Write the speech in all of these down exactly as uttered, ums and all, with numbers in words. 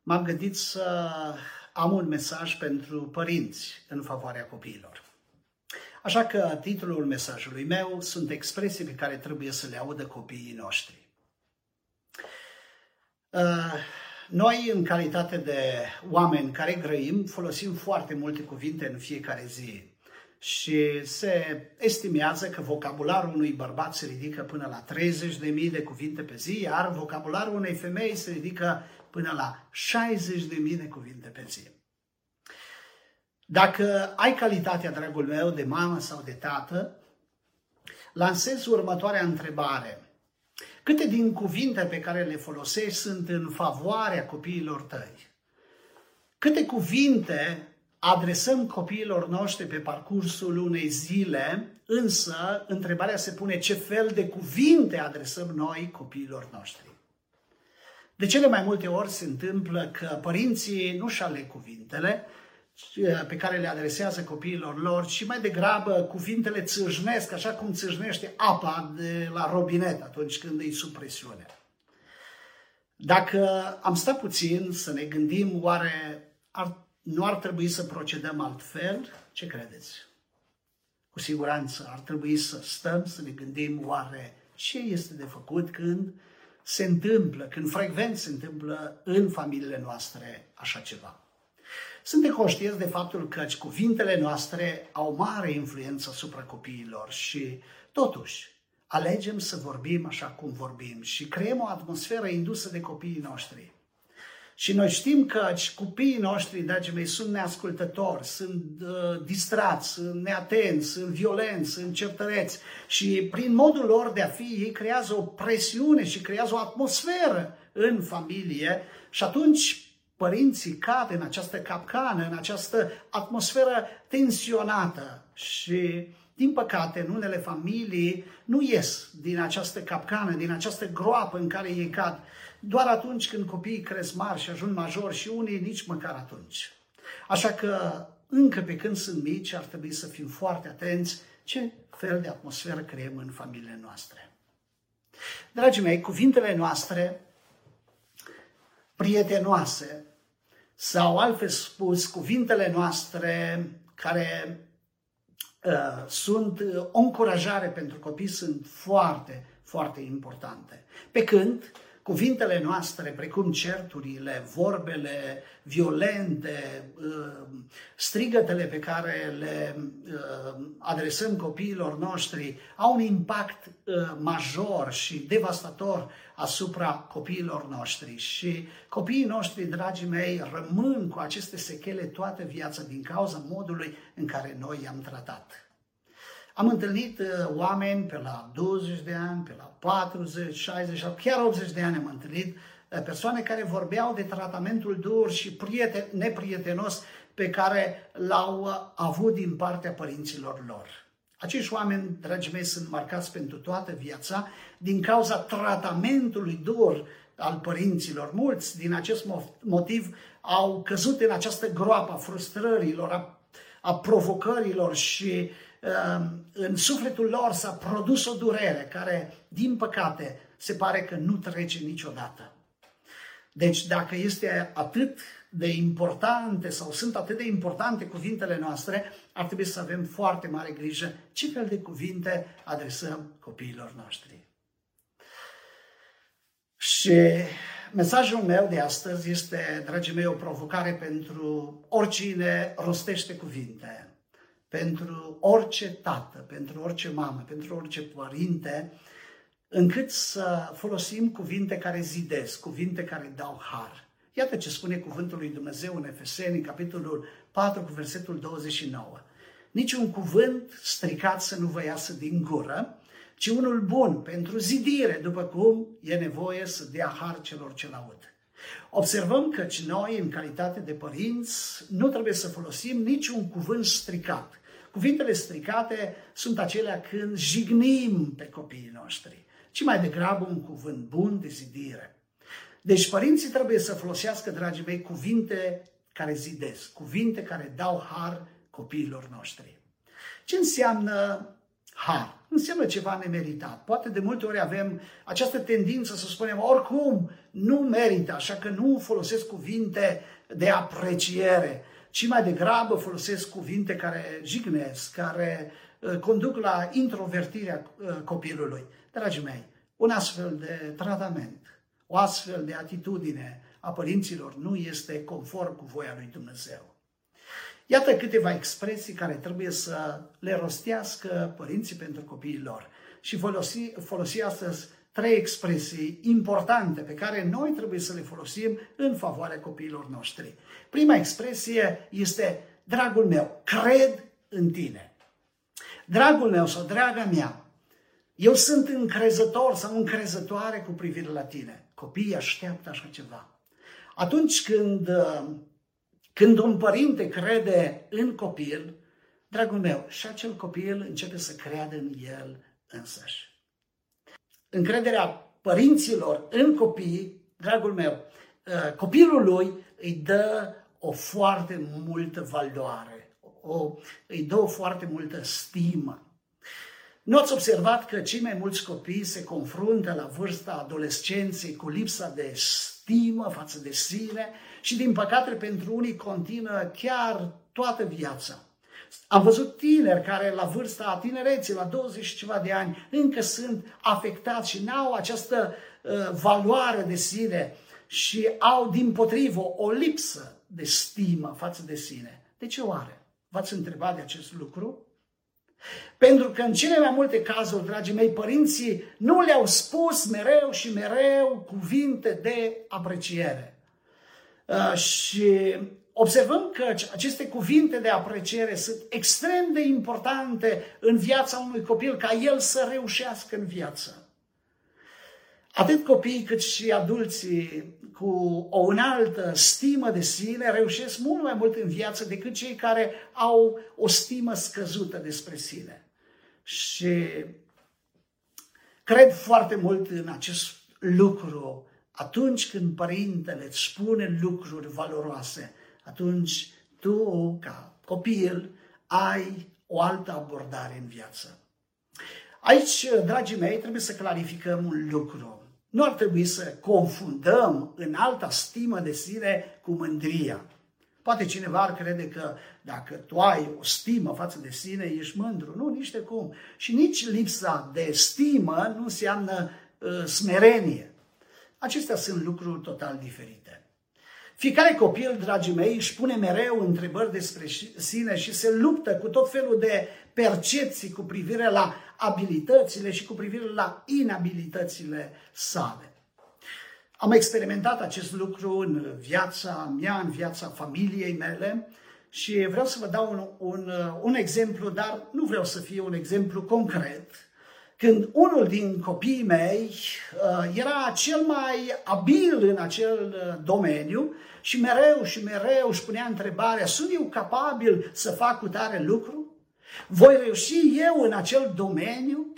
m-am gândit să am un mesaj pentru părinți în favoarea copiilor. Așa că titlul mesajului meu sunt expresii pe care trebuie să le audă copiii noștri. Noi, în calitate de oameni care grăim, folosim foarte multe cuvinte în fiecare zi. Și se estimează că vocabularul unui bărbat se ridică până la treizeci de mii de cuvinte pe zi, iar vocabularul unei femei se ridică până la șaizeci de mii de cuvinte pe zi. Dacă ai calitatea, dragul meu, de mamă sau de tată, lansez următoarea întrebare. Câte din cuvinte pe care le folosești sunt în favoarea copiilor tăi? Câte cuvinte adresăm copiilor noștri pe parcursul unei zile, însă întrebarea se pune ce fel de cuvinte adresăm noi copiilor noștri. De cele mai multe ori se întâmplă că părinții nu-și aleg cuvintele pe care le adresează copiilor lor, ci mai degrabă cuvintele țâșnesc, așa cum țâșnește apa de la robinet atunci când e sub presiune. Dacă am stat puțin să ne gândim, oare ar nu ar trebui să procedăm altfel? Ce credeți? Cu siguranță ar trebui să stăm, să ne gândim oare ce este de făcut când se întâmplă, când frecvent se întâmplă în familiile noastre așa ceva. Suntem conștienți de faptul că cuvintele noastre au mare influență asupra copiilor și totuși alegem să vorbim așa cum vorbim și creăm o atmosferă indusă de copiii noștri. Și noi știm că copiii noștri, dragii mei, sunt neascultători, sunt uh, distrați, sunt neatenți, sunt violenți, sunt certăreți și prin modul lor de a fi, ei creează o presiune și creează o atmosferă în familie și atunci părinții cad în această capcană, în această atmosferă tensionată și, din păcate, în unele familii nu ies din această capcană, din această groapă în care ei cad, doar atunci când copiii cresc mari și ajung majori și unii nici măcar atunci. Așa că, încă pe când sunt mici, ar trebui să fim foarte atenți ce fel de atmosferă creăm în familiile noastre. Dragii mei, cuvintele noastre prietenoase sau, altfel spus, cuvintele noastre care uh, sunt o încurajare pentru copii sunt foarte, foarte importante. Pe când cuvintele noastre, precum certurile, vorbele violente, strigătele pe care le adresăm copiilor noștri, au un impact major și devastator asupra copiilor noștri. Și copiii noștri, dragii mei, rămân cu aceste sechele toată viața din cauza modului în care noi i-am tratat. Am întâlnit oameni pe la douăzeci de ani, pe la patruzeci, șaizeci, sau chiar optzeci de ani am întâlnit persoane care vorbeau de tratamentul dur și prieten, neprietenos pe care l-au avut din partea părinților lor. Acești oameni, dragii mei, sunt marcați pentru toată viața din cauza tratamentului dur al părinților. Mulți din acest motiv au căzut în această groapă a frustrărilor, a, a provocărilor și în sufletul lor s-a produs o durere care, din păcate, se pare că nu trece niciodată. Deci, dacă este atât de importante sau sunt atât de importante cuvintele noastre, ar trebui să avem foarte mare grijă ce fel de cuvinte adresăm copiilor noștri. Și mesajul meu de astăzi este, dragii mei, o provocare pentru oricine rostește cuvinte. Pentru orice tată, pentru orice mamă, pentru orice părinte, încât să folosim cuvinte care zidesc, cuvinte care dau har. Iată ce spune cuvântul lui Dumnezeu în Efeseni, capitolul patru, cu versetul douăzeci și nouă. Niciun cuvânt stricat să nu vă iasă din gură, ci unul bun pentru zidire, după cum e nevoie să dea har celor ce l-aud. Observăm că noi, în calitate de părinți, nu trebuie să folosim niciun cuvânt stricat. Cuvintele stricate sunt acelea când jignim pe copiii noștri, ci mai degrabă un cuvânt bun de zidire. Deci părinții trebuie să folosească, dragii mei, cuvinte care zidesc, cuvinte care dau har copiilor noștri. Ce înseamnă har? înseamnă ceva nemeritat. Poate de multe ori avem această tendință să spunem, oricum nu merită, așa că nu folosesc cuvinte de apreciere, ci mai degrabă folosesc cuvinte care jignesc, care conduc la introvertirea copilului. Dragii mei, un astfel de tratament, o astfel de atitudine a părinților nu este conform cu voia lui Dumnezeu. Iată câteva expresii care trebuie să le rostească părinții pentru copiii lor. Și folosi, folosi astăzi trei expresii importante pe care noi trebuie să le folosim în favoarea copiilor noștri. Prima expresie este, dragul meu, cred în tine. Dragul meu sau draga mea, eu sunt încrezător sau încrezătoare cu privire la tine. Copiii așteaptă așa ceva. Atunci când, când un părinte crede în copil, dragul meu, și acel copil începe să creadă în el însăși. Încrederea părinților în copii, dragul meu, copilul lui îi dă o foarte multă valoare, o, îi dă o foarte multă stimă. Nu ați observat că cei mai mulți copii se confruntă la vârsta adolescenței cu lipsa de stimă față de sine și, din păcate, pentru unii continuă chiar toată viața. Am văzut tineri care la vârsta tinereții, la douăzeci și ceva de ani, încă sunt afectați și n-au această uh, valoare de sine și au, dimpotrivă, o lipsă de stimă față de sine. De ce oare? V-ați întrebat de acest lucru? Pentru că în cele mai multe cazuri, dragii mei, părinții nu le-au spus mereu și mereu cuvinte de apreciere. Uh, și observăm că aceste cuvinte de apreciere sunt extrem de importante în viața unui copil, ca el să reușească în viață. Atât copiii cât și adulții cu o înaltă stimă de sine reușesc mult mai mult în viață decât cei care au o stimă scăzută despre sine. Și cred foarte mult în acest lucru. Atunci când părintele îți spune lucruri valoroase, atunci tu, ca copil, ai o altă abordare în viață. Aici, dragii mei, trebuie să clarificăm un lucru. Nu ar trebui să confundăm în alta stimă de sine cu mândria. Poate cineva ar crede că dacă tu ai o stimă față de sine, ești mândru. Nu, nici de cum. Și nici lipsa de stimă nu înseamnă uh, smerenie. Acestea sunt lucruri total diferite. Fiecare copil, dragii mei, își pune mereu întrebări despre sine și se luptă cu tot felul de percepții cu privire la abilitățile și cu privire la inabilitățile sale. Am experimentat acest lucru în viața mea, în viața familiei mele și vreau să vă dau un, un, un exemplu, dar nu vreau să fie un exemplu concret. Când unul din copiii mei uh, era cel mai abil în acel uh, domeniu și mereu și mereu își punea întrebarea, sunt eu capabil să fac cu tare lucru? Voi reuși eu în acel domeniu?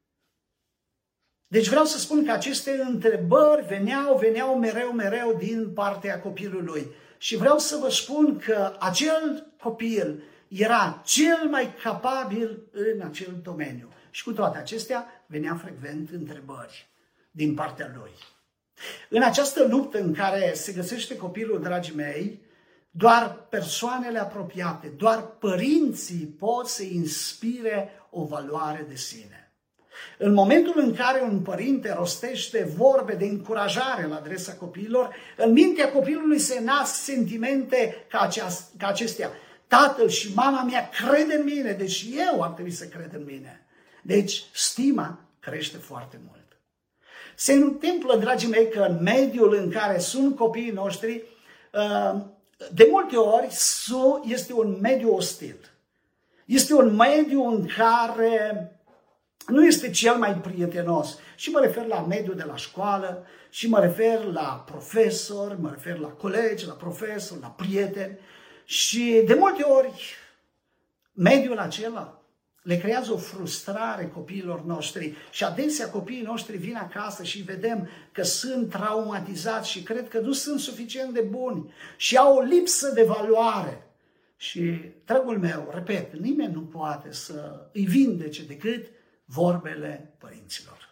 Deci vreau să spun că aceste întrebări veneau, veneau mereu, mereu din partea copilului. Și vreau să vă spun că acel copil era cel mai capabil în acel domeniu. Și cu toate acestea venea frecvent întrebări din partea lui. În această luptă în care se găsește copilul, dragii mei, doar persoanele apropiate, doar părinții pot să inspire o valoare de sine. În momentul în care un părinte rostește vorbe de încurajare la adresa copiilor, în mintea copilului se nasc sentimente ca, aceast, ca acestea. Tatăl și mama mea cred în mine, deci eu ar trebui să cred în mine. Deci stima crește foarte mult. Se întâmplă, dragii mei, că în mediul în care sunt copiii noștri, de multe ori este un mediu ostil. Este un mediu în care nu este cel mai prietenos. Și mă refer la mediul de la școală, și mă refer la profesori, mă refer la colegi, la profesori, la prieteni. Și de multe ori mediul acela le creează o frustrare copiilor noștri și adesea copiii noștri vin acasă și vedem că sunt traumatizați și cred că nu sunt suficient de buni și au o lipsă de valoare. Și, dragul meu, repet, nimeni nu poate să îi vindece decât vorbele părinților.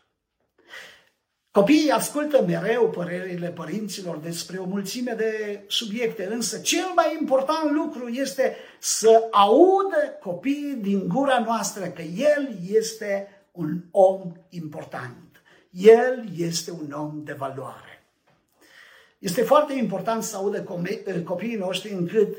Copiii ascultă mereu părerile părinților despre o mulțime de subiecte, însă cel mai important lucru este să audă copiii din gura noastră că el este un om important. El este un om de valoare. Este foarte important să audă copiii noștri încât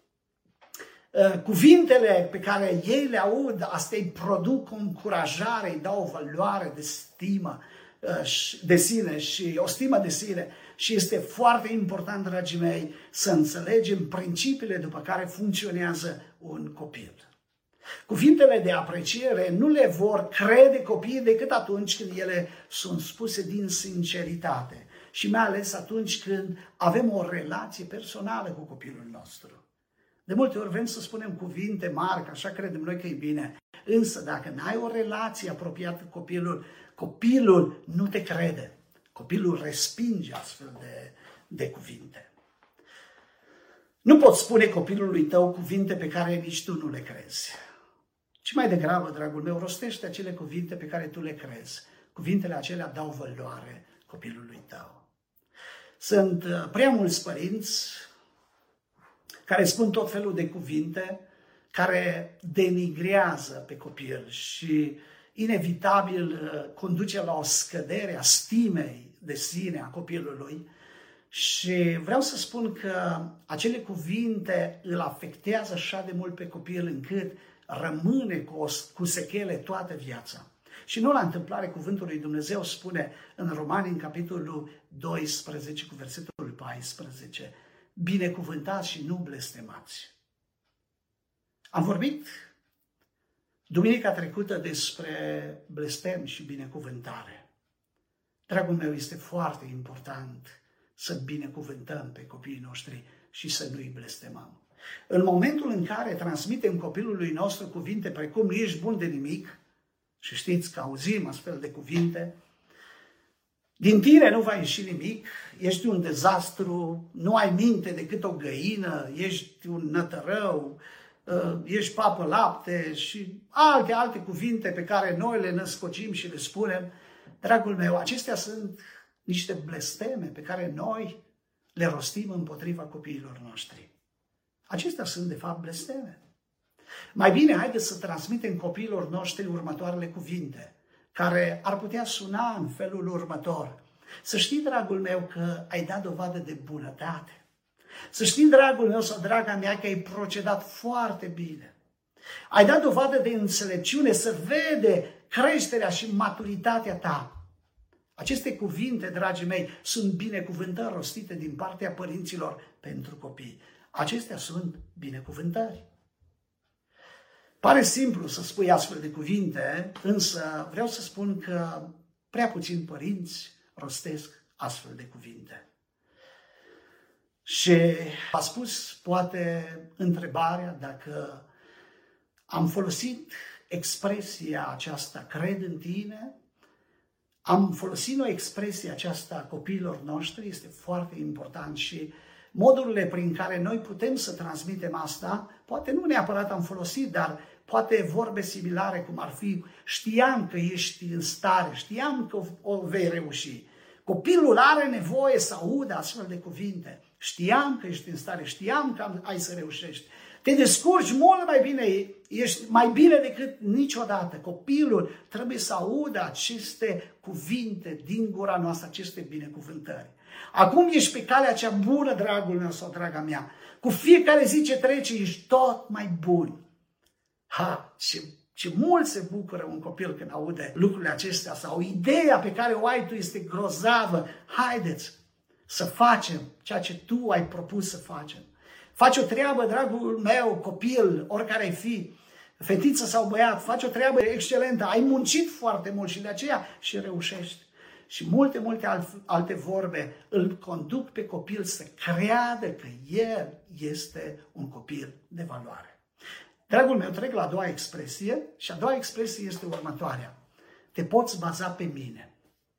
uh, cuvintele pe care ei le aud, astea îi produc o încurajare, îi dau o valoare de stimă uh, de sine și o stimă de sine. Și este foarte important, dragii mei, să înțelegem principiile după care funcționează un copil. Cuvintele de apreciere nu le vor crede copiii decât atunci când ele sunt spuse din sinceritate și mai ales atunci când avem o relație personală cu copilul nostru. De multe ori vrem să spunem cuvinte mari, că așa credem noi că e bine, însă dacă n-ai o relație apropiată cu copilul, copilul nu te crede. Copilul respinge astfel de, de cuvinte. Nu poți spune copilului tău cuvinte pe care nici tu nu le crezi. Ci mai degrabă, dragul meu, rostește acele cuvinte pe care tu le crezi. Cuvintele acelea dau valoare copilului tău. Sunt prea mulți părinți care spun tot felul de cuvinte care denigrează pe copil și inevitabil conduce la o scădere a stimei de sine a copilului. Și vreau să spun că acele cuvinte îl afectează așa de mult pe copil încât rămâne cu, o, cu sechele toată viața. Și nu la întâmplare cuvântul lui Dumnezeu spune în Romani, în capitolul doisprezece, cu versetul paisprezece, binecuvântați și nu blestemați. Am vorbit duminica trecută despre blestem și binecuvântare. Dragul meu, este foarte important să binecuvântăm pe copiii noștri și să nu îi blestemăm. În momentul în care transmitem copilului nostru cuvinte precum nu ești bun de nimic, și știți că auzim astfel de cuvinte, din tine nu va ieși nimic, ești un dezastru, nu ai minte decât o găină, ești un nătărău, ești papă lapte și alte, alte cuvinte pe care noi le născocim și le spunem, dragul meu, acestea sunt niște blesteme pe care noi le rostim împotriva copiilor noștri. Acestea sunt, de fapt, blesteme. Mai bine, haideți să transmitem copiilor noștri următoarele cuvinte, care ar putea suna în felul următor. Să știi, dragul meu, că ai dat dovadă de bunătate. Să știi, dragul meu sau draga mea, că ai procedat foarte bine. Ai dat dovadă de înțelepciune, să vede creșterea și maturitatea ta. Aceste cuvinte, dragii mei, sunt binecuvântări rostite din partea părinților pentru copii. Acestea sunt binecuvântări. Pare simplu să spui astfel de cuvinte, însă vreau să spun că prea puțini părinți rostesc astfel de cuvinte. Și a spus poate întrebarea dacă am folosit expresia aceasta, cred în tine, am folosit o expresie aceasta a copiilor noștri, este foarte important și modurile prin care noi putem să transmitem asta, poate nu neapărat am folosit, dar poate vorbe similare, cum ar fi, știam că ești în stare, știam că o vei reuși. Copilul are nevoie să audă astfel de cuvinte. Știam că ești în stare, știam că ai să reușești. Te descurci mult mai bine, ești mai bine decât niciodată. Copilul trebuie să audă aceste cuvinte din gura noastră, aceste binecuvântări. Acum ești pe calea cea bună, dragul meu sau draga mea. Cu fiecare zi ce trece, ești tot mai bun. Ha, ce, ce mult se bucură un copil când aude lucrurile acestea sau ideea pe care o ai tu este grozavă. Haideți să facem ceea ce tu ai propus să facem. Faci o treabă, dragul meu, copil, oricare ai fi, fetiță sau băiat, faci o treabă excelentă, ai muncit foarte mult și de aceea și reușești. Și multe, multe alte vorbe îl conduc pe copil să creadă că el este un copil de valoare. Dragul meu, trec la a doua expresie și a doua expresie este următoarea. Te poți baza pe mine.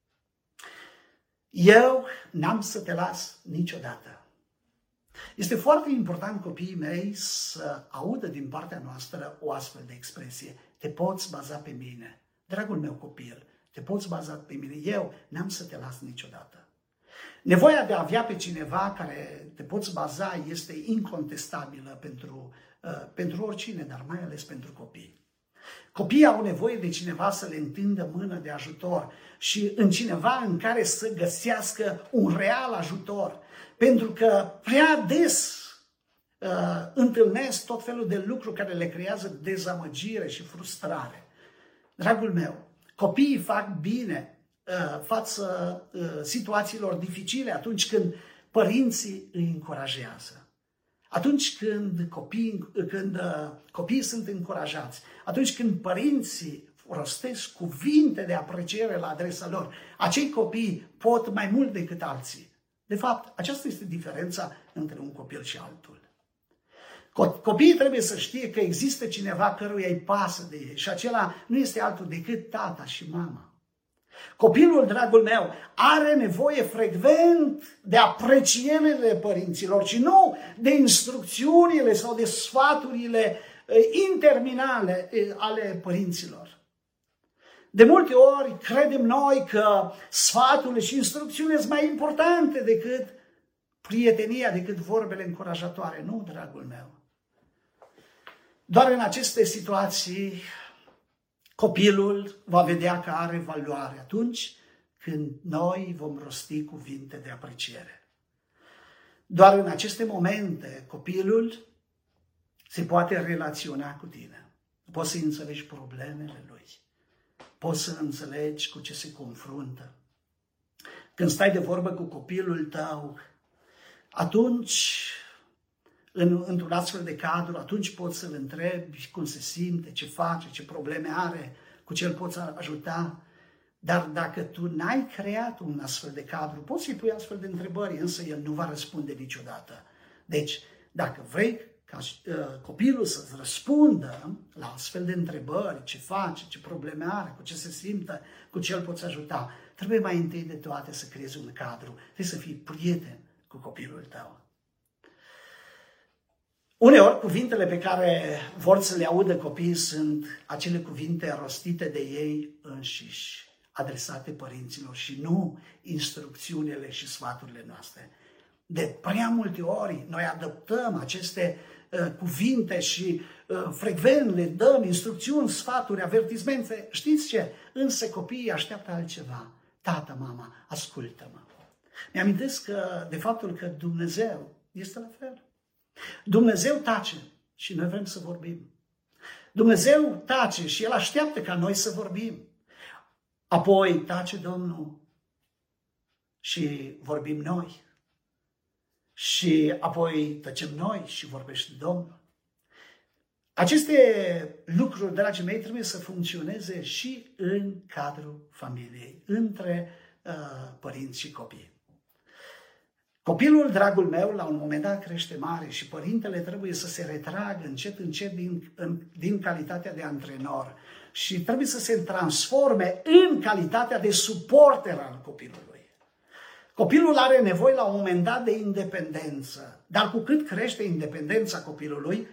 Eu n-am să te las niciodată. Este foarte important, copiii mei, să audă din partea noastră o astfel de expresie. Te poți baza pe mine. Dragul meu copil, te poți baza pe mine, eu n-am să te las niciodată. Nevoia de a avea pe cineva care te poți baza este incontestabilă pentru, uh, pentru oricine, dar mai ales pentru copii. Copiii au nevoie de cineva să le întindă mână de ajutor și în cineva în care să găsească un real ajutor. Pentru că prea des uh, întâlnesc tot felul de lucruri care le creează dezamăgire și frustrare. Dragul meu, copiii fac bine uh, față uh, situațiilor dificile atunci când părinții îi încurajează. Atunci când copiii, când uh, copiii sunt încurajați, atunci când părinții rostesc cuvinte de apreciere la adresa lor, acei copii pot mai mult decât alții. De fapt, aceasta este diferența între un copil și altul. Copiii trebuie să știe că există cineva căruia îi pasă de ei și acela nu este altul decât tata și mama. Copilul, dragul meu, are nevoie frecvent de aprecierile părinților și nu de instrucțiunile sau de sfaturile interminale ale părinților. De multe ori credem noi că sfaturile și instrucțiunile sunt mai importante decât prietenia, decât vorbele încurajatoare. Nu, dragul meu. Doar în aceste situații copilul va vedea că are valoare atunci când noi vom rosti cuvinte de apreciere. Doar în aceste momente copilul se poate relaționa cu tine. Poți să înțelegi problemele lui. Poți să înțelegi cu ce se confruntă. Când stai de vorbă cu copilul tău, atunci, în, într-un astfel de cadru, atunci poți să-l întrebi cum se simte, ce face, ce probleme are, cu ce îl poți ajuta. Dar dacă tu n-ai creat un astfel de cadru, poți să-i pui astfel de întrebări, însă el nu va răspunde niciodată. Deci, dacă vrei ca uh, copilul să-ți răspundă la astfel de întrebări, ce face, ce probleme are, cu ce se simte, cu ce îl poți ajuta, trebuie mai întâi de toate să creezi un cadru, trebuie să fii prieten cu copilul tău. Uneori, cuvintele pe care vor să le audă copiii sunt acele cuvinte rostite de ei înșiși, adresate părinților și nu instrucțiunile și sfaturile noastre. De prea multe ori noi adoptăm aceste uh, cuvinte și uh, frecvent le dăm instrucțiuni, sfaturi, avertismente. Știți ce? Însă copiii așteaptă altceva. Tată, mama, ascultă-mă. Mi-amintesc că, de faptul că Dumnezeu este la fel. Dumnezeu tace și noi vrem să vorbim. Dumnezeu tace și El așteaptă ca noi să vorbim. Apoi tace Domnul și vorbim noi. Și apoi tăcem noi și vorbește Domnul. Aceste lucruri, dragii mei, trebuie să funcționeze și în cadrul familiei, între uh, părinți și copii. Copilul, dragul meu, la un moment dat crește mare și părintele trebuie să se retragă încet, încet din, în, din calitatea de antrenor și trebuie să se transforme în calitatea de suporter al copilului. Copilul are nevoie la un moment dat de independență, dar cu cât crește independența copilului,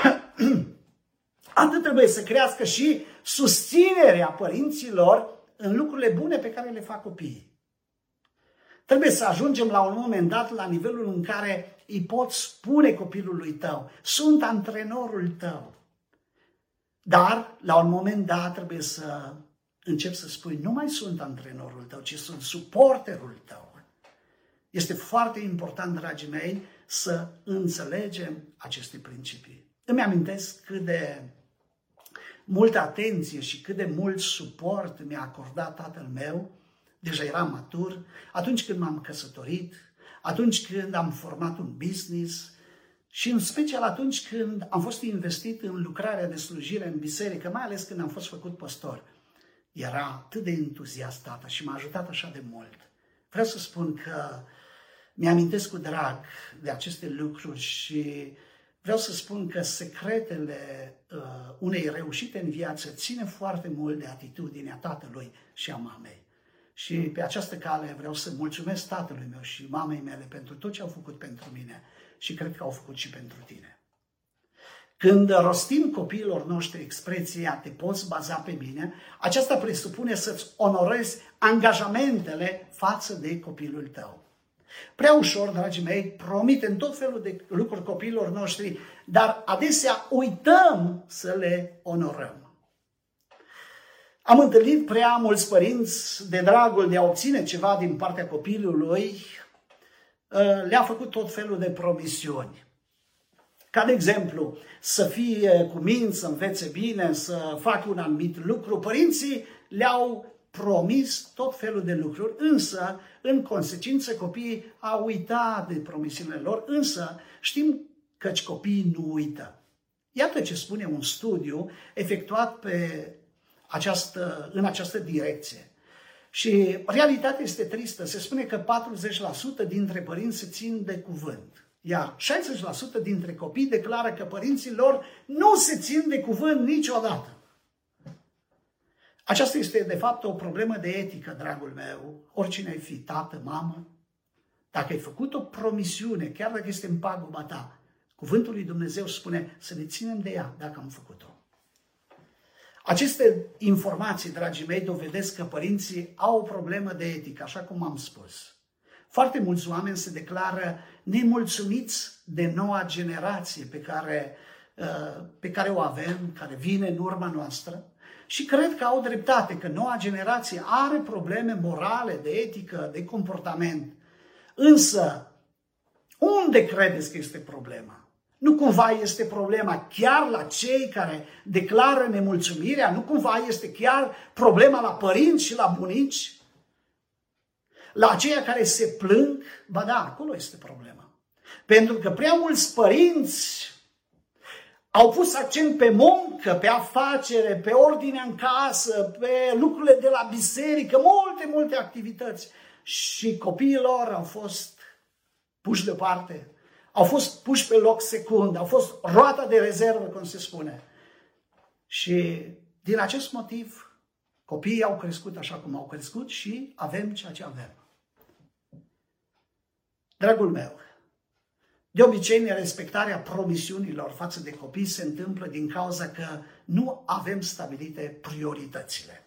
atât trebuie să crească și susținerea părinților în lucrurile bune pe care le fac copiii. Trebuie să ajungem la un moment dat la nivelul în care îi poți spune copilului tău, sunt antrenorul tău. Dar la un moment dat trebuie să începi să spui, nu mai sunt antrenorul tău, ci sunt suporterul tău. Este foarte important, dragii mei, să înțelegem aceste principii. Îmi amintesc cât de multă atenție și cât de mult suport mi-a acordat tatăl meu, deja eram matur, atunci când m-am căsătorit, atunci când am format un business și în special atunci când am fost investit în lucrarea de slujire în biserică, mai ales când am fost făcut păstor. Era atât de entuziast tata și m-a ajutat așa de mult. Vreau să spun că mi-amintesc cu drag de aceste lucruri și vreau să spun că secretele uh, unei reușite în viață ține foarte mult de atitudinea tatălui și a mamei. Și pe această cale vreau să mulțumesc tatălui meu și mamei mele pentru tot ce au făcut pentru mine și cred că au făcut și pentru tine. Când rostim copiilor noștri expreția "te poți baza pe mine", aceasta presupune să-ți onorezi angajamentele față de copilul tău. Prea ușor, dragii mei, promitem tot felul de lucruri copiilor noștri, dar adesea uităm să le onorăm. Am întâlnit prea mulți părinți, de dragul de a obține ceva din partea copilului, le-a făcut tot felul de promisiuni. Ca de exemplu, să fie cuminți, să învețe bine, să facă un anumit lucru. Părinții le-au promis tot felul de lucruri, însă, în consecință, copiii au uitat de promisiunile lor, însă știm că copiii nu uită. Iată ce spune un studiu efectuat pe această, în această direcție. Și realitatea este tristă. Se spune că patruzeci la sută dintre părinți se țin de cuvânt, iar șaizeci la sută dintre copii declară că părinții lor nu se țin de cuvânt niciodată. Aceasta este, de fapt, o problemă de etică, dragul meu. Oricine ai fi, tată, mamă, dacă ai făcut o promisiune, chiar dacă este în paguba ta, cuvântul lui Dumnezeu spune să ne ținem de ea dacă am făcut-o. Aceste informații, dragii mei, dovedesc că părinții au o problemă de etică, așa cum am spus. Foarte mulți oameni se declară nemulțumiți de noua generație pe care, pe care o avem, care vine în urma noastră, și cred că au dreptate, că noua generație are probleme morale, de etică, de comportament. Însă, unde credeți că este problema? Nu cumva este problema chiar la cei care declară nemulțumirea? Nu cumva este chiar problema la părinți și la bunici? La aceia care se plâng? Ba da, acolo este problema. Pentru că prea mulți părinți au pus accent pe muncă, pe afacere, pe ordinea în casă, pe lucrurile de la biserică, multe, multe activități. Și copiii lor au fost puși deoparte, au fost puși pe loc secund, au fost roata de rezervă, cum se spune. Și din acest motiv, copiii au crescut așa cum au crescut și avem ceea ce avem. Dragul meu, de obicei, nerespectarea promisiunilor față de copii se întâmplă din cauza că nu avem stabilite prioritățile.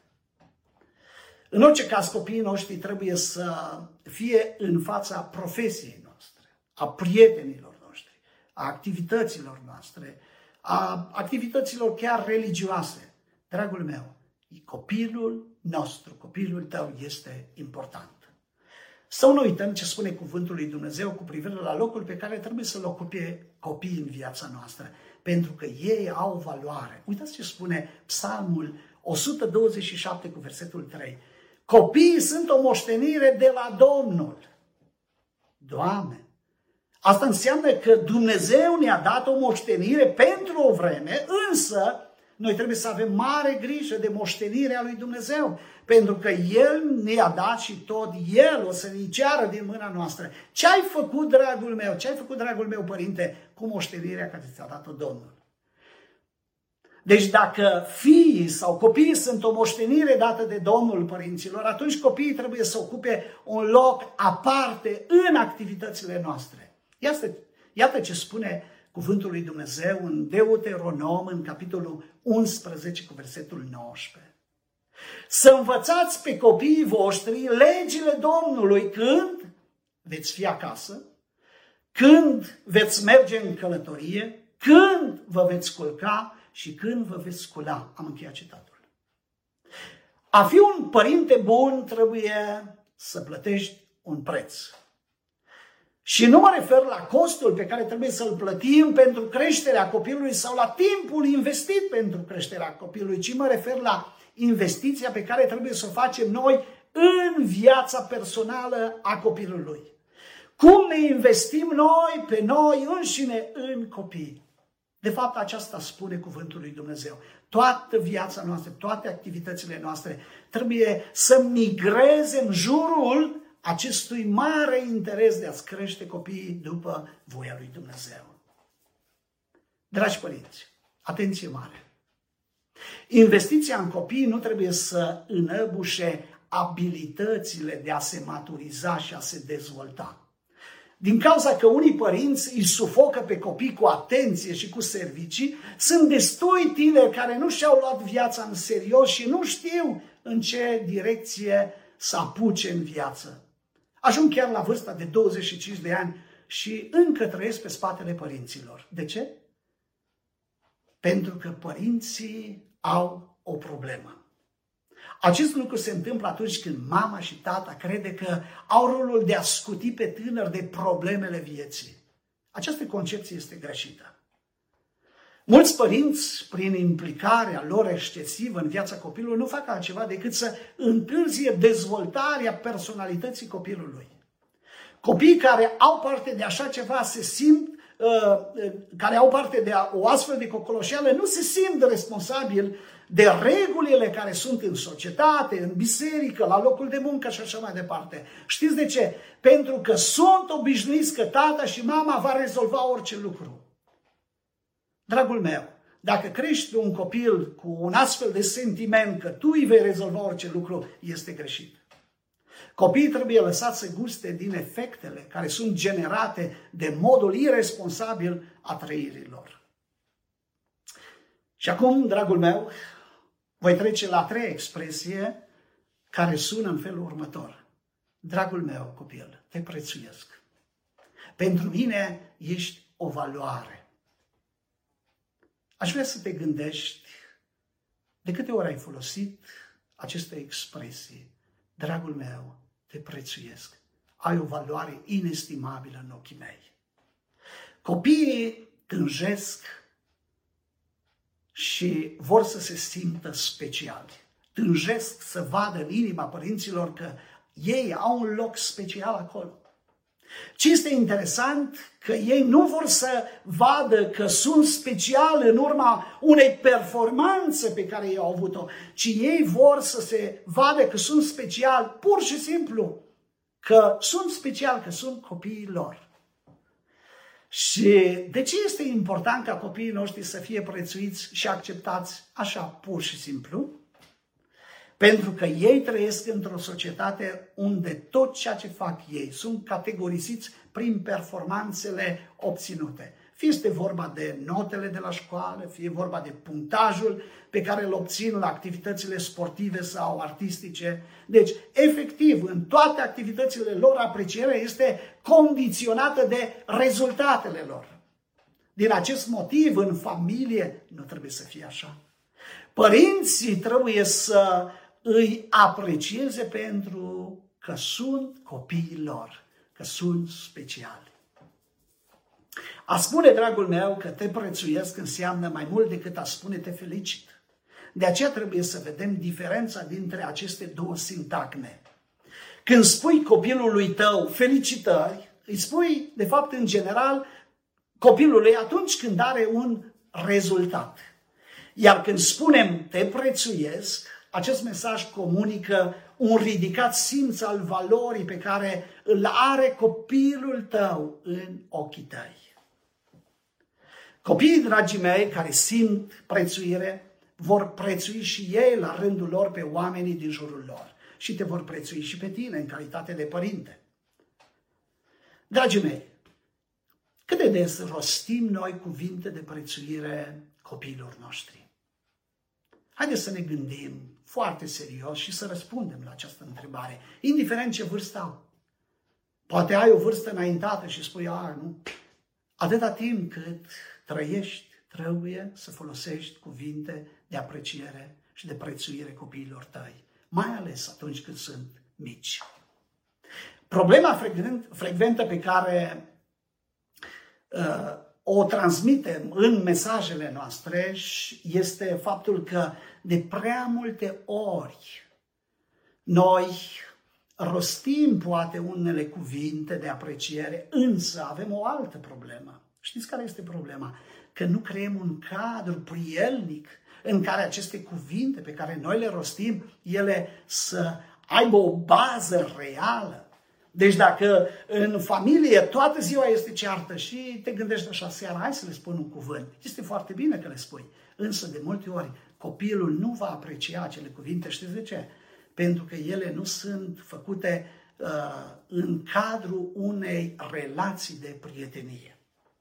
În orice caz, copiii noștri trebuie să fie în fața profesiei noastre, a prietenilor noștri, a activităților noastre, a activităților chiar religioase. Dragul meu, copilul nostru, copilul tău este important. Să nu uităm ce spune cuvântul lui Dumnezeu cu privire la locul pe care trebuie să-l ocupe copiii în viața noastră, pentru că ei au valoare. Uitați ce spune Psalmul o sută douăzeci și șapte cu versetul trei. Copiii sunt o moștenire de la Domnul. Doamne! Asta înseamnă că Dumnezeu ne-a dat o moștenire pentru o vreme, însă noi trebuie să avem mare grijă de moștenirea lui Dumnezeu, pentru că El ne-a dat și tot El o să ne ceară din mâna noastră. Ce ai făcut, dragul meu? Ce ai făcut, dragul meu, părinte, cu moștenirea care ți-a dat-o Domnul? Deci dacă fiii sau copiii sunt o moștenire dată de Domnul părinților, atunci copiii trebuie să ocupe un loc aparte în activitățile noastre. Iată, iată ce spune cuvântul lui Dumnezeu în Deuteronom, în capitolul unsprezece, cu versetul nouăsprezece. Să învățați pe copiii voștri legile Domnului când veți fi acasă, când veți merge în călătorie, când vă veți culca și când vă veți scula. Am încheiat citatul. A fi un părinte bun trebuie să plătești un preț. Și nu mă refer la costul pe care trebuie să-l plătim pentru creșterea copilului sau la timpul investit pentru creșterea copilului, ci mă refer la investiția pe care trebuie să o facem noi în viața personală a copilului. Cum ne investim noi pe noi înșine în copii? De fapt, aceasta spune cuvântul lui Dumnezeu. Toată viața noastră, toate activitățile noastre trebuie să migreze în jurul acestui mare interes de a-ți crește copiii după voia lui Dumnezeu. Dragi părinți, atenție mare! Investiția în copii nu trebuie să înăbușe abilitățile de a se maturiza și a se dezvolta. din cauza că unii părinți îi sufocă pe copii cu atenție și cu servicii, sunt destui tineri care nu și-au luat viața în serios și nu știu în ce direcție să apuce în viață. Ajung chiar la vârsta de douăzeci și cinci de ani și încă trăiesc pe spatele părinților. De ce? Pentru că părinții au o problemă. Acest lucru se întâmplă atunci când mama și tata crede că au rolul de a scuti pe tânăr de problemele vieții. Această concepție este greșită. Mulți părinți, prin implicarea lor excesivă în viața copilului, nu fac altceva decât să întârzie dezvoltarea personalității copilului. Copiii care au parte de așa ceva se simt, uh, care au parte de o astfel de cocoloșeală, nu se simt responsabili de regulile care sunt în societate, în biserică, la locul de muncă și așa mai departe. Știți de ce? Pentru că sunt obișnuiți că tata și mama va rezolva orice lucru. Dragul meu, dacă crești un copil cu un astfel de sentiment că tu îi vei rezolva orice lucru, este greșit. Copiii trebuie lăsați să guste din efectele care sunt generate de modul iresponsabil a trăirilor. Și acum, dragul meu, voi trece la a treia expresie care sună în felul următor. Dragul meu copil, te prețuiesc. Pentru mine ești o valoare. Aș vrea să te gândești de câte ori ai folosit aceste expresii. Dragul meu, te prețuiesc. Ai o valoare inestimabilă în ochii mei. Copiii tânjesc și vor să se simtă speciali. Tânjesc să vadă în inima părinților că ei au un loc special acolo. Ce este interesant, că ei nu vor să vadă că sunt special în urma unei performanțe pe care ei au avut-o, ci ei vor să se vadă că sunt special pur și simplu, că sunt special, că sunt copiii lor. Și de ce este important ca copiii noștri să fie prețuiți și acceptați așa, pur și simplu? Pentru că ei trăiesc într-o societate unde tot ceea ce fac ei sunt categorisiți prin performanțele obținute. Fie este vorba de notele de la școală, fie vorba de punctajul pe care îl obțin la activitățile sportive sau artistice. Deci, efectiv, în toate activitățile lor, aprecierea este condiționată de rezultatele lor. Din acest motiv, în familie, nu trebuie să fie așa. Părinții trebuie să îi aprecieze pentru că sunt copiii lor, că sunt speciali. A spune, dragul meu, că te prețuiesc înseamnă mai mult decât a spune te felicit. De aceea trebuie să vedem diferența dintre aceste două sintagme. Când spui copilului tău felicitări, îi spui, de fapt, în general, copilului atunci când are un rezultat. Iar când spunem te prețuiesc, acest mesaj comunică un ridicat simț al valorii pe care îl are copilul tău în ochii tăi. Copiii, dragii mei, care simt prețuire, vor prețui și ei la rândul lor pe oamenii din jurul lor. Și te vor prețui și pe tine în calitate de părinte. Dragii mei, cât de des rostim noi cuvinte de prețuire copiilor noștri? Haideți să ne gândim foarte serios și să răspundem la această întrebare, indiferent ce vârstă au. Poate ai o vârstă înaintată și spui, a, nu, atâta timp cât trăiești, trebuie să folosești cuvinte de apreciere și de prețuire copiilor tăi, mai ales atunci când sunt mici. Problema frecventă pe care uh, o transmitem în mesajele noastre este faptul că de prea multe ori noi rostim poate unele cuvinte de apreciere, însă avem o altă problemă. Știți care este problema? Că nu creăm un cadru prielnic în care aceste cuvinte pe care noi le rostim, ele să aibă o bază reală. Deci dacă în familie toată ziua este ceartă și te gândești așa seara, hai să le spun un cuvânt. Este foarte bine că le spui. Însă de multe ori copilul nu va aprecia acele cuvinte. Știți de ce? Pentru că ele nu sunt făcute în cadrul unei relații de prietenie.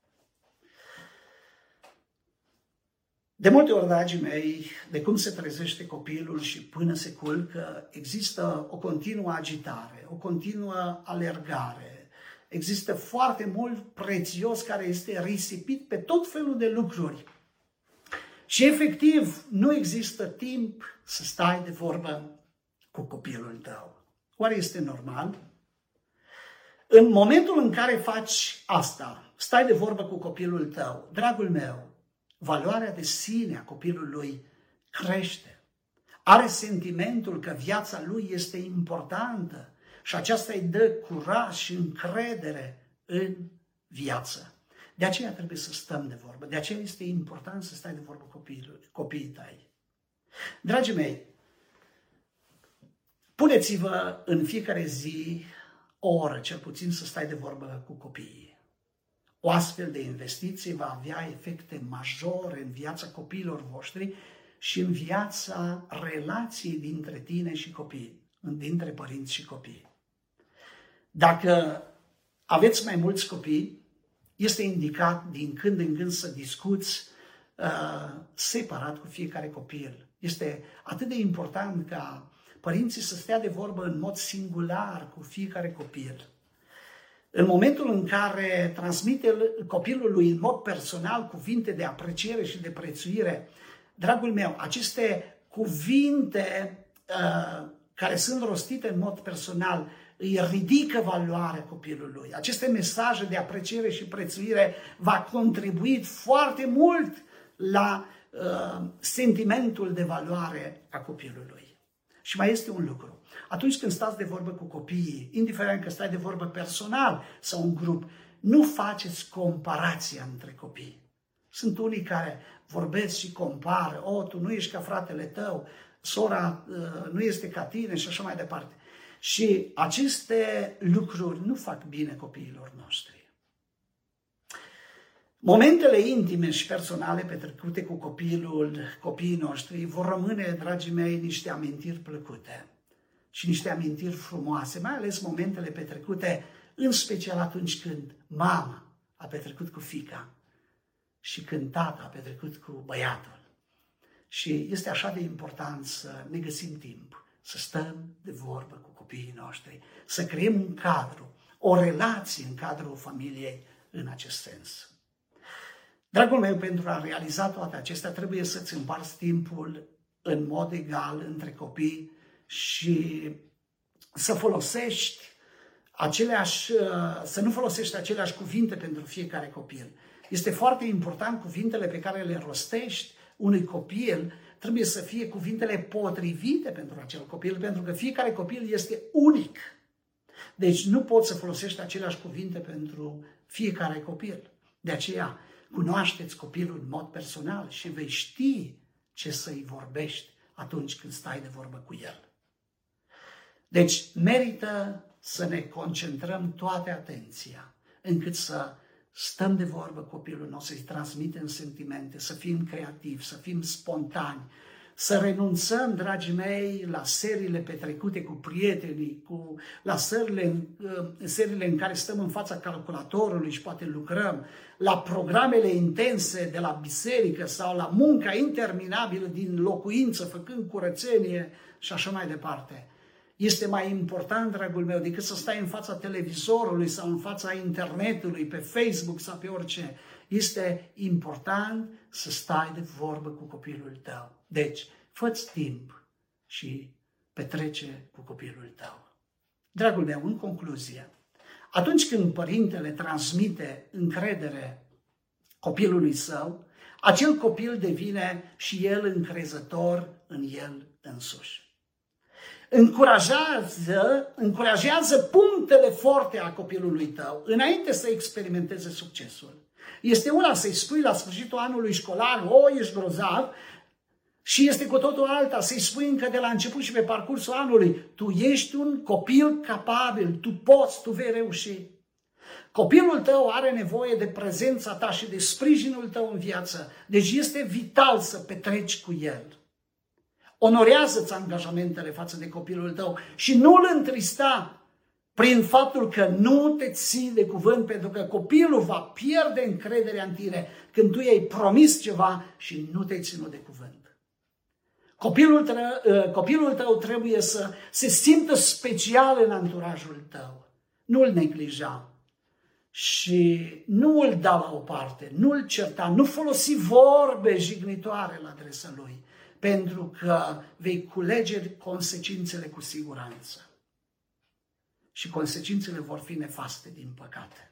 De multe ori, dragii mei, de cum se trezește copilul și până se culcă, există o continuă agitare, o continuă alergare. Există foarte mult prețios care este risipit pe tot felul de lucruri. Și efectiv nu există timp să stai de vorbă cu copilul tău. Oare este normal? În momentul în care faci asta, stai de vorbă cu copilul tău, dragul meu, valoarea de sine a copilului crește. Are sentimentul că viața lui este importantă și aceasta îi dă curaj și încredere în viață. De aceea trebuie să stăm de vorbă. De aceea este important să stai de vorbă cu copiii tăi. Dragii mei, puneți-vă în fiecare zi o oră, cel puțin, să stai de vorbă cu copiii. O astfel de investiție va avea efecte majore în viața copiilor voștri și în viața relației dintre tine și copii, dintre părinți și copii. Dacă aveți mai mulți copii, este indicat din când în când să discuți uh, separat cu fiecare copil. Este atât de important ca părinții să stea de vorbă în mod singular cu fiecare copil. În momentul în care transmite copilului în mod personal cuvinte de apreciere și de prețuire, dragul meu, aceste cuvinte uh, care sunt rostite în mod personal îi ridică valoarea copilului. Aceste mesaje de apreciere și prețuire va contribui foarte mult la uh, sentimentul de valoare a copilului. Și mai este un lucru. Atunci când stați de vorbă cu copiii, indiferent că stai de vorbă personal sau în grup, nu faceți comparația între copii. Sunt unii care vorbesc și compară, o, tu nu ești ca fratele tău, sora uh, nu este ca tine și așa mai departe. Și aceste lucruri nu fac bine copiilor noștri. Momentele intime și personale petrecute cu copilul, copiii noștri vor rămâne, dragii mei, niște amintiri plăcute și niște amintiri frumoase, mai ales momentele petrecute, în special atunci când mama a petrecut cu fiica și când tata a petrecut cu băiatul. Și este așa de important să ne găsim timp, să stăm de vorbă cu copiii noștri, să creăm un cadru, o relație în cadrul familiei în acest sens. Dragul meu, pentru a realiza toate acestea, trebuie să-ți împarți timpul în mod egal între copii și să folosești aceleași, să nu folosești aceleași cuvinte pentru fiecare copil. Este foarte important cuvintele pe care le rostești unui copil, trebuie să fie cuvintele potrivite pentru acel copil, pentru că fiecare copil este unic. Deci nu poți să folosești aceleași cuvinte pentru fiecare copil. De aceea, cunoașteți copilul în mod personal și vei ști ce să-i vorbești atunci când stai de vorbă cu el. Deci merită să ne concentrăm toată atenția, încât să stăm de vorbă cu copilul nostru, să-i transmitem sentimente, să fim creativi, să fim spontani, să renunțăm, dragii mei, la seriile petrecute cu prietenii, cu, la seriile, seriile în care stăm în fața calculatorului și poate lucrăm, la programele intense de la biserică sau la munca interminabilă din locuință, făcând curățenie și așa mai departe. Este mai important, dragul meu, decât să stai în fața televizorului sau în fața internetului, pe Facebook sau pe orice. Este important să stai de vorbă cu copilul tău. Deci, fă-ți timp și petrece cu copilul tău. Dragul meu, în concluzie, atunci când părintele transmite încredere copilului său, acel copil devine și el încrezător în el însuși. Încurajează, încurajează punctele forte a copilului tău înainte să experimenteze succesul. Este una să-i spui la sfârșitul anului școlar, o, ești grozav, și este cu totul alta să-i spui încă de la început și pe parcursul anului, tu ești un copil capabil, tu poți, tu vei reuși. Copilul tău are nevoie de prezența ta și de sprijinul tău în viață, deci este vital să petreci cu el. Onorează-ți angajamentele față de copilul tău și nu îl întrista prin faptul că nu te ții de cuvânt, pentru că copilul va pierde încrederea în tine când tu i-ai promis ceva și nu te-ai ținut de cuvânt. Copilul, tre- copilul tău trebuie să se simtă special în anturajul tău. Nu-l neglija și nu îl da la o parte, nu îl certa, nu folosi vorbe jignitoare la adresa lui, pentru că vei culege consecințele cu siguranță. Și consecințele vor fi nefaste, din păcate.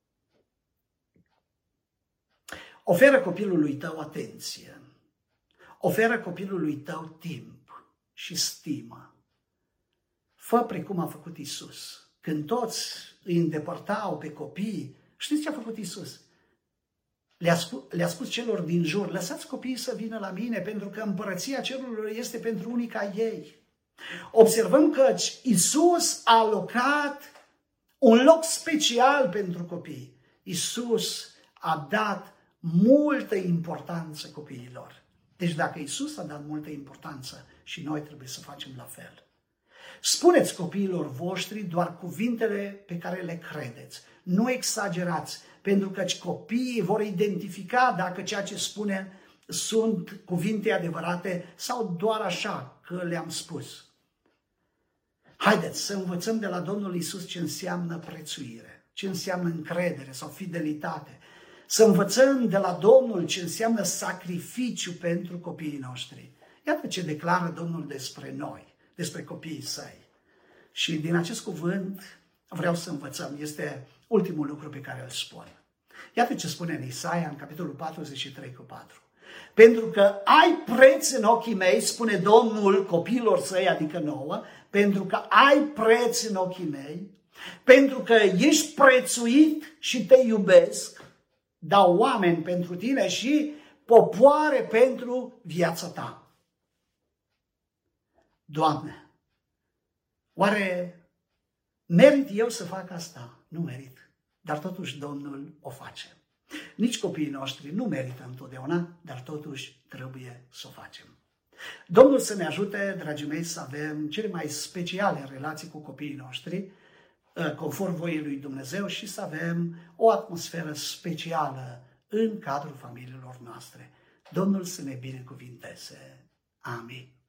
Oferă copilului tău atenție. Oferă copilului tău timp și stimă. Fă precum a făcut Iisus. Când toți îi îndepărtau pe copii, știți ce a făcut Iisus? Le-a spus, le-a spus celor din jur, lăsați copiii să vină la mine, pentru că împărăția cerurilor este pentru unii ca ei. Observăm că Iisus a alocat un loc special pentru copii. Iisus a dat multă importanță copiilor. Deci dacă Iisus a dat multă importanță, și noi trebuie să facem la fel. Spuneți copiilor voștri doar cuvintele pe care le credeți. Nu exagerați, pentru că copiii vor identifica dacă ceea ce spune sunt cuvinte adevărate sau doar așa că le-am spus. Haideți să învățăm de la Domnul Iisus ce înseamnă prețuire, ce înseamnă încredere sau fidelitate. Să învățăm de la Domnul ce înseamnă sacrificiu pentru copiii noștri. Iată ce declară Domnul despre noi, despre copiii săi. Și din acest cuvânt vreau să învățăm. Este ultimul lucru pe care îl spun. Iată ce spune în Isaia, în capitolul patruzeci și trei cu patru. Pentru că ai preț în ochii mei, spune Domnul copiilor săi, adică nouă, pentru că ai preț în ochii mei, pentru că ești prețuit și te iubesc, dau oameni pentru tine și popoare pentru viața ta. Doamne, oare merit eu să fac asta? Nu merit, dar totuși Domnul o face. Nici copiii noștri nu merită întotdeauna, dar totuși trebuie să o facem. Domnul să ne ajute, dragii mei, să avem cele mai speciale relații cu copiii noștri, conform voii lui Dumnezeu, și să avem o atmosferă specială în cadrul familiilor noastre. Domnul să ne binecuvinteze. Amin.